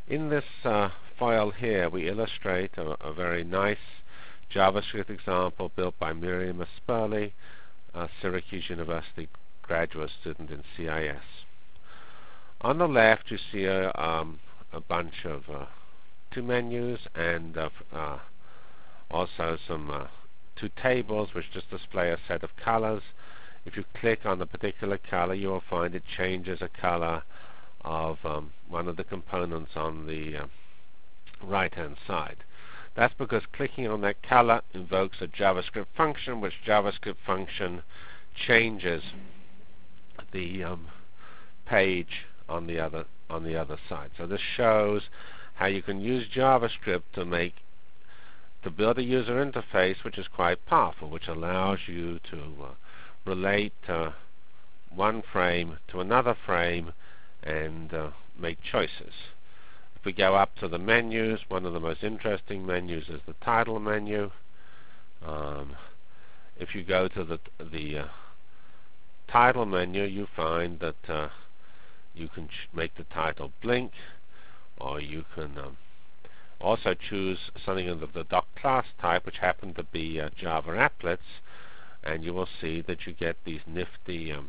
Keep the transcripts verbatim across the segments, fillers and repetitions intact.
In this uh, file here, we illustrate a, a very nice JavaScript example built by Miriam Asperli, a Syracuse University graduate student in C I S. On the left, you see a, um, a bunch of uh, two menus and uh, uh, also some uh, two tables which just display a set of colors. If you click on the particular color, you will find it changes a color of um, one of the components on the uh, right hand side. That's because clicking on that color invokes a JavaScript function, which JavaScript function changes the um, page on the other on the other side. So this shows how you can use JavaScript to make to build a user interface which is quite powerful, which allows you to uh, relate uh, one frame to another frame and uh, make choices. If we go up to the menus, one of the most interesting menus is the title menu. Um, if you go to the the uh, title menu, you find that uh, you can ch make the title blink, or you can um, also choose something of the doc class type, which happen to be uh, Java applets, and you will see that you get these nifty um,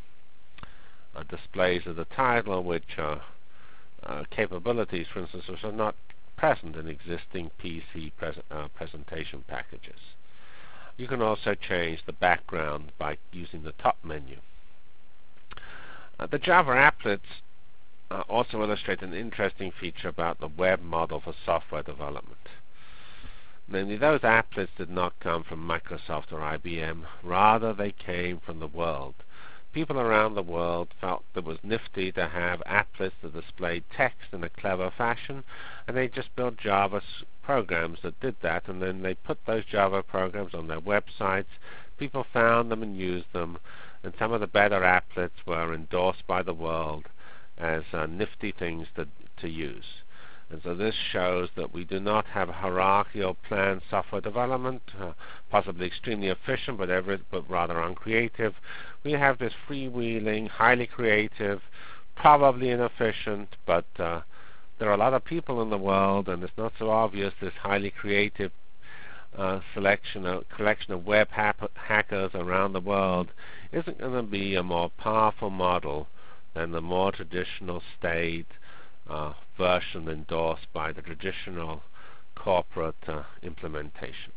uh, displays of the title, which are uh, capabilities, for instance, which are not present in existing P C pres uh, presentation packages. You can also change the background by using the top menu. Uh, the Java applets uh, also illustrate an interesting feature about the web model for software development. Namely, those applets did not come from Microsoft or I B M, rather they came from the world. People around the world felt it was nifty to have applets that displayed text in a clever fashion, and they just built Java programs that did that, and then they put those Java programs on their websites. People found them and used them, and some of the better applets were endorsed by the world as uh, nifty things to, to use. And so this shows that we do not have hierarchical planned software development, uh, possibly extremely efficient, but, ever, but rather uncreative. We have this freewheeling, highly creative, probably inefficient, but uh, there are a lot of people in the world, and it's not so obvious this highly creative uh, selection, of, collection of web ha hackers around the world isn't going to be a more powerful model than the more traditional staid uh, version endorsed by the traditional corporate uh, implementation.